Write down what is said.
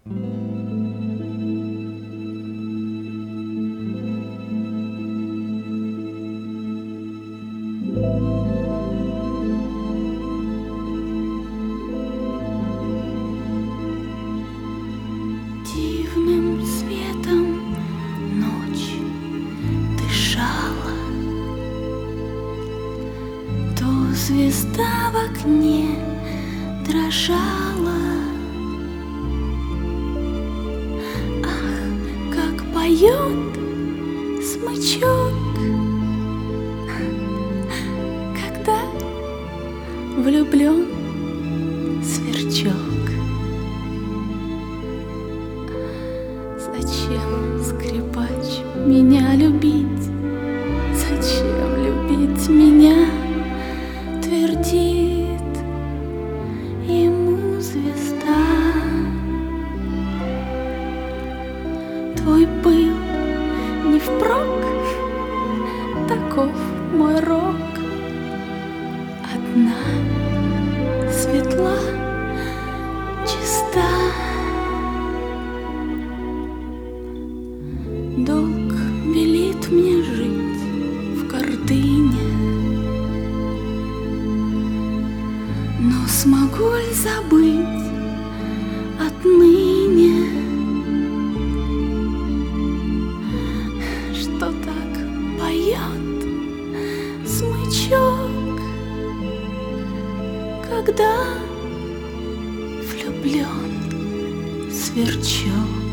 Дивным светом ночь дышала, то звезда в окне дрожала. Ах, как поет смычок, когда влюблен сверчок. Зачем, скрипач, меня любить? Зачем любить меня? Твердит ему звезда. Твой пыл не впрок, таков мой рок. Одна светла, чиста. Долг велит мне жить в гордыне, но смогу ли забыть отныне, что так поет смычок, когда влюблен сверчок?